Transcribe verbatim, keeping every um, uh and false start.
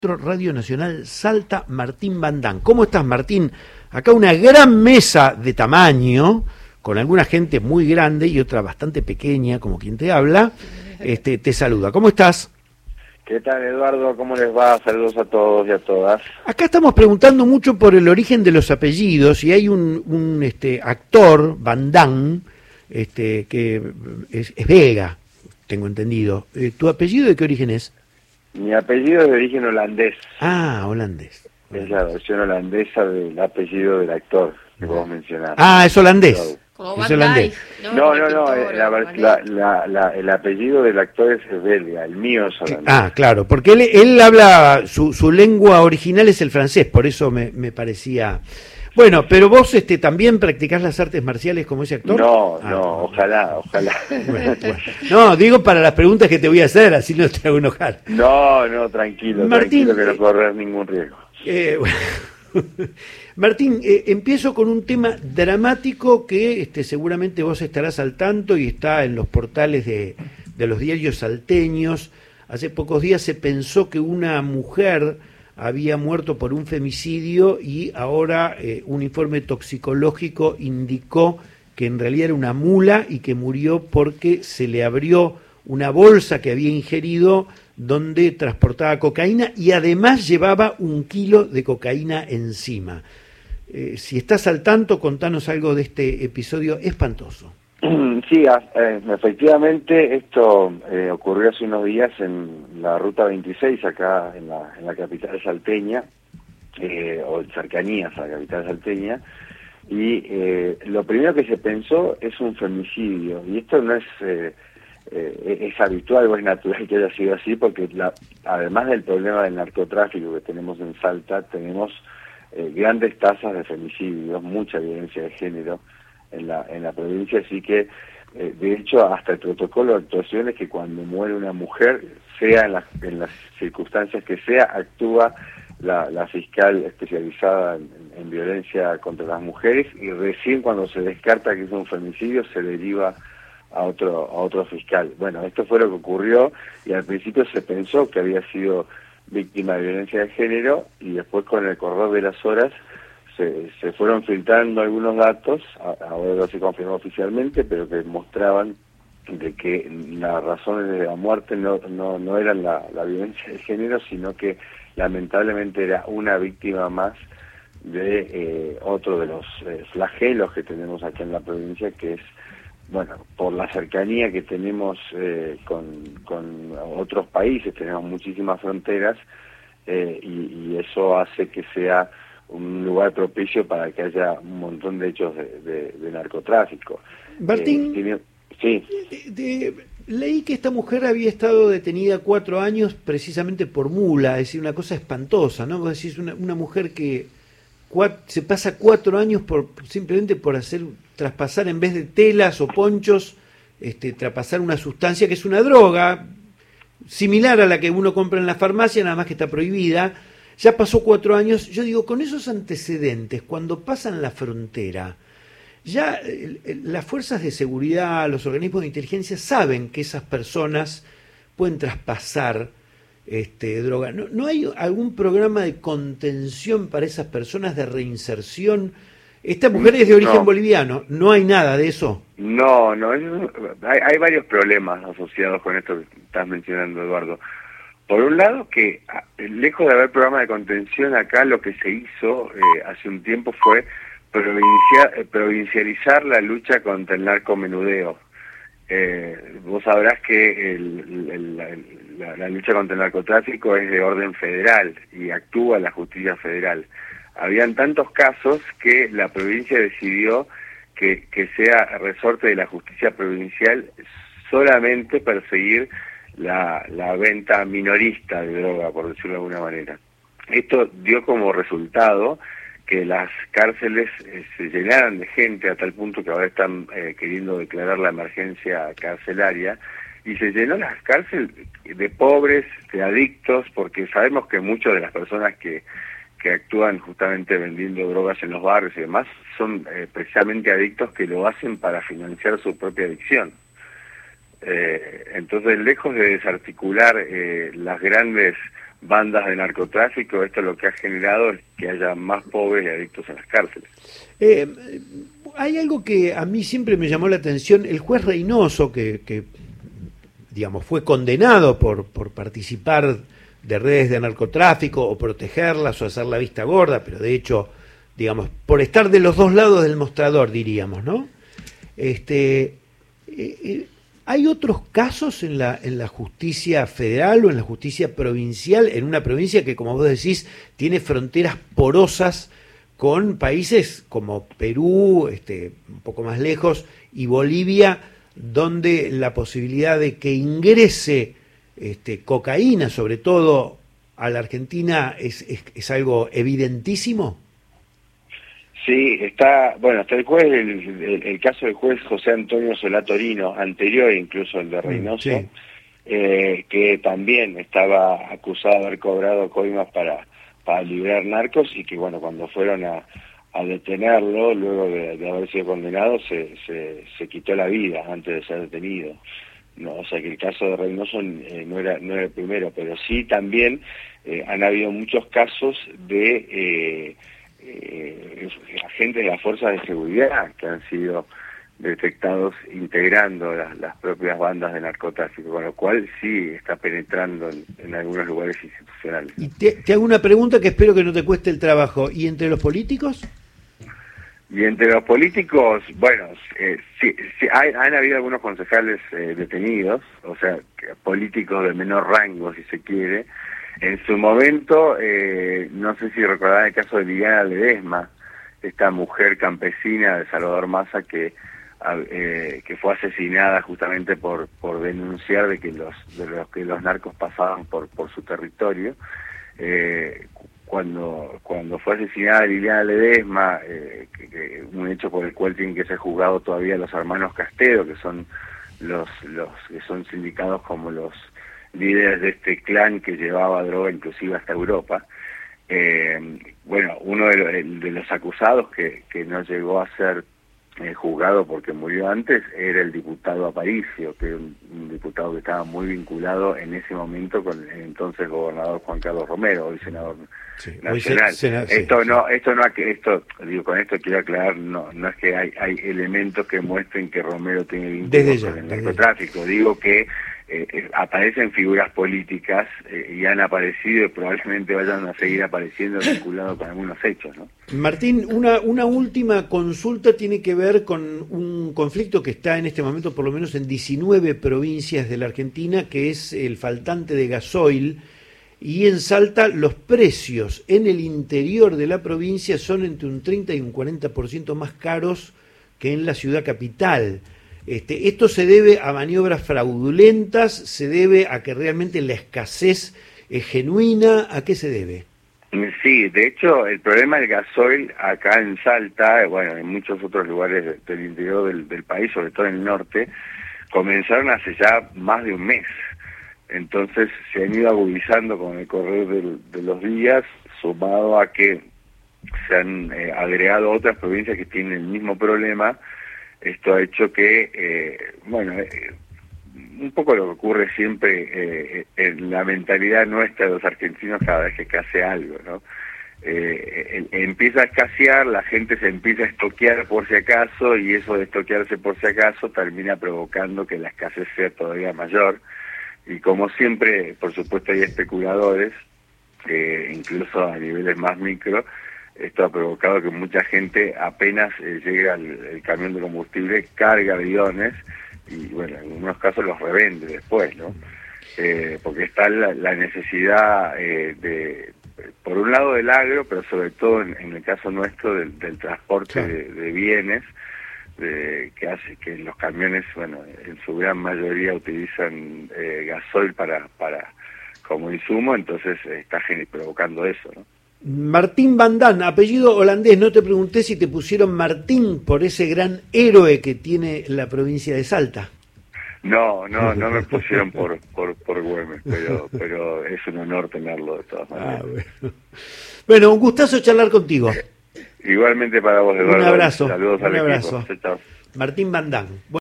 Radio Nacional Salta, Martín Bandán. ¿Cómo estás, Martín? Acá una gran mesa de tamaño, con alguna gente muy grande y otra bastante pequeña, como quien te habla, este, te saluda. ¿Cómo estás? ¿Qué tal, Eduardo? ¿Cómo les va? Saludos a todos y a todas. Acá estamos preguntando mucho por el origen de los apellidos y hay un, un este, actor, Bandán, este, que es, es Vega, tengo entendido. Eh, ¿Tu apellido de qué origen es? Mi apellido es de origen holandés. Ah, holandés. Es la versión holandesa del apellido del actor que vos mencionaste. Ah, es holandés. Como Es Van holandés. Dyke, No, no, no, Pintor, la, Van la, Dyke. la, la, el apellido del actor es belga, el mío es holandés. Ah, claro, porque él, él habla, su, su lengua original es el francés, por eso me, me parecía... Bueno, pero vos este, también practicás las artes marciales como ese actor. No, Ah, no, ojalá, ojalá. Bueno, bueno. No, digo para las preguntas que te voy a hacer, así no te hago enojar. No, no, tranquilo, Martín, tranquilo que no eh, corres ningún riesgo. Eh, bueno. Martín, eh, empiezo con un tema dramático que este, seguramente vos estarás al tanto y está en los portales de, de los diarios salteños. Hace pocos días se pensó que una mujer había muerto por un femicidio y ahora eh, un informe toxicológico indicó que en realidad era una mula y que murió porque se le abrió una bolsa que había ingerido donde transportaba cocaína y además llevaba un kilo de cocaína encima. Eh, si estás al tanto, contanos algo de este episodio espantoso. Sí, eh, efectivamente esto eh, ocurrió hace unos días en la ruta veintiséis acá en la, en la capital salteña, eh, o en cercanías a la capital salteña, y eh, lo primero que se pensó es un femicidio, y esto no es... Eh, Eh, es habitual o es natural que haya sido así porque la, además del problema del narcotráfico que tenemos en Salta, tenemos eh, grandes tasas de femicidios, mucha violencia de género en la en la provincia, así que eh, de hecho hasta el protocolo de actuación es que cuando muere una mujer, sea en las, en las circunstancias que sea, actúa la, la fiscal especializada en, en violencia contra las mujeres y recién cuando se descarta que es un femicidio se deriva a otro a otro fiscal. Bueno, esto fue lo que ocurrió y al principio se pensó que había sido víctima de violencia de género y después con el correr de las horas se, se fueron filtrando algunos datos, ahora no se confirmó oficialmente, pero que mostraban de que las razones de la muerte no no, no eran la, la violencia de género, sino que lamentablemente era una víctima más de eh, otro de los eh, flagelos que tenemos aquí en la provincia, que es bueno, por la cercanía que tenemos eh, con, con otros países, tenemos muchísimas fronteras eh, y, y eso hace que sea un lugar propicio para que haya un montón de hechos de, de, de narcotráfico. Martín, eh, tiene, sí. de, de, leí que esta mujer había estado detenida cuatro años precisamente por mula, es decir, una cosa espantosa, ¿no? Vos decís, una, una mujer que cuat, se pasa cuatro años por simplemente por hacer traspasar en vez de telas o ponchos, este, traspasar una sustancia que es una droga, similar a la que uno compra en la farmacia, nada más que está prohibida. Ya pasó cuatro años. Yo digo, con esos antecedentes, cuando pasan la frontera, ya eh, las fuerzas de seguridad, los organismos de inteligencia saben que esas personas pueden traspasar este, droga. ¿No, ¿No hay algún programa de contención para esas personas, de reinserción? Esta mujer es de origen no. boliviano, ¿no hay nada de eso? No, no, es, hay, hay varios problemas asociados con esto que estás mencionando, Eduardo. Por un lado, que lejos de haber programa de contención acá, lo que se hizo eh, hace un tiempo fue provincia, eh, provincializar la lucha contra el narcomenudeo. Eh, vos sabrás que el, el, el, la, la lucha contra el narcotráfico es de orden federal y actúa la justicia federal. Habían tantos casos que la provincia decidió que, que sea resorte de la justicia provincial solamente perseguir la, la venta minorista de droga, por decirlo de alguna manera. Esto dio como resultado que las cárceles eh, se llenaran de gente a tal punto que ahora están eh, queriendo declarar la emergencia carcelaria, y se llenó las cárceles de pobres, de adictos, porque sabemos que muchas de las personas que que actúan justamente vendiendo drogas en los barrios y demás, son eh, precisamente adictos que lo hacen para financiar su propia adicción. Eh, entonces, lejos de desarticular eh, las grandes bandas de narcotráfico, esto lo que ha generado es que haya más pobres y adictos en las cárceles. Eh, hay algo que a mí siempre me llamó la atención, el juez Reynoso, que, que digamos, fue condenado por, por participar de redes de narcotráfico o protegerlas o hacer la vista gorda, pero de hecho, digamos, por estar de los dos lados del mostrador, diríamos, ¿no? Este, eh, eh, ¿hay otros casos en la, en la justicia federal o en la justicia provincial, en una provincia que, como vos decís, tiene fronteras porosas con países como Perú, este, un poco más lejos, y Bolivia, donde la posibilidad de que ingrese este, cocaína, sobre todo a la Argentina, es, es, es algo evidentísimo? Sí, está, bueno, está el juez, el, el, el caso del juez José Antonio Solá Torino, anterior incluso el de Reynoso, sí. eh, que también estaba acusado de haber cobrado coimas para, para liberar narcos y que, bueno, cuando fueron a, a detenerlo, luego de, de haber sido condenado, se, se, se quitó la vida antes de ser detenido. No, o sea que el caso de Reynoso eh, no era no era el primero, pero sí también eh, han habido muchos casos de... Eh, Eh, agentes de las fuerzas de seguridad que han sido detectados integrando las, las propias bandas de narcotráfico, con lo cual sí está penetrando en, en algunos lugares institucionales. Y te, te hago una pregunta que espero que no te cueste el trabajo. ¿Y entre los políticos? Y entre los políticos, bueno, eh, sí, sí hay, han habido algunos concejales eh, detenidos, o sea, políticos de menor rango, si se quiere. En su momento, eh, no sé si recordarán el caso de Liliana Ledesma, esta mujer campesina de Salvador Massa que eh, que fue asesinada justamente por por denunciar de que los de los que los narcos pasaban por por su territorio. Eh, cuando cuando fue asesinada Liliana Ledesma, eh, que, que un hecho por el cual tienen que ser juzgados todavía los hermanos Castedo, que son los los que son sindicados como los líderes de este clan que llevaba droga inclusive hasta Europa. Eh, bueno, uno de los, de los acusados que, que no llegó a ser eh, juzgado porque murió antes era el diputado Aparicio, que era un, un diputado que estaba muy vinculado en ese momento con el entonces gobernador Juan Carlos Romero, hoy senador sí, nacional. Hoy se, sena, esto sí, no, sí. esto no, esto digo con esto quiero aclarar, no, no es que hay, hay elementos que muestren que Romero tiene vínculos con el narcotráfico, digo que Eh, eh, aparecen figuras políticas eh, y han aparecido y probablemente vayan a seguir apareciendo vinculados con algunos hechos, ¿no? Martín, una, una última consulta tiene que ver con un conflicto que está en este momento por lo menos en diecinueve provincias de la Argentina, que es el faltante de gasoil, y en Salta los precios en el interior de la provincia son entre un treinta y un cuarenta por ciento más caros que en la ciudad capital. Este, ¿Esto se debe a maniobras fraudulentas? ¿Se debe a que realmente la escasez es genuina? ¿A qué se debe? Sí, de hecho, el problema del gasoil acá en Salta, bueno, en muchos otros lugares del interior del, del país, sobre todo en el norte, comenzaron hace ya más de un mes. Entonces se han ido agudizando con el correr del, de los días, sumado a que se han eh, agregado otras provincias que tienen el mismo problema. Esto ha hecho que, eh, bueno, eh, un poco lo que ocurre siempre eh, en la mentalidad nuestra de los argentinos cada vez que escasea algo, ¿no? Eh, eh, empieza a escasear, la gente se empieza a estoquear por si acaso, y eso de estoquearse por si acaso termina provocando que la escasez sea todavía mayor. Y como siempre, por supuesto, hay especuladores, eh, incluso a niveles más micro. Esto ha provocado que mucha gente apenas eh, llega al el camión de combustible, carga bidones y, bueno, en algunos casos los revende después, ¿no? Eh, porque está la, la necesidad eh, de, por un lado del agro, pero sobre todo en, en el caso nuestro del, del transporte sí. de, de bienes, de, que hace que los camiones, bueno, en su gran mayoría utilizan eh, gasoil para, para como insumo, entonces eh, está provocando eso, ¿no? Martín Van Dam, apellido holandés, no te pregunté si te pusieron Martín por ese gran héroe que tiene la provincia de Salta. No, no, no me pusieron por por, por Güemes, pero, pero es un honor tenerlo de todas maneras. Ah, bueno. Bueno, un gustazo charlar contigo. Igualmente para vos, Eduardo. Un abrazo. Saludos un al abrazo. equipo. Chao, chao. Martín Van Dam.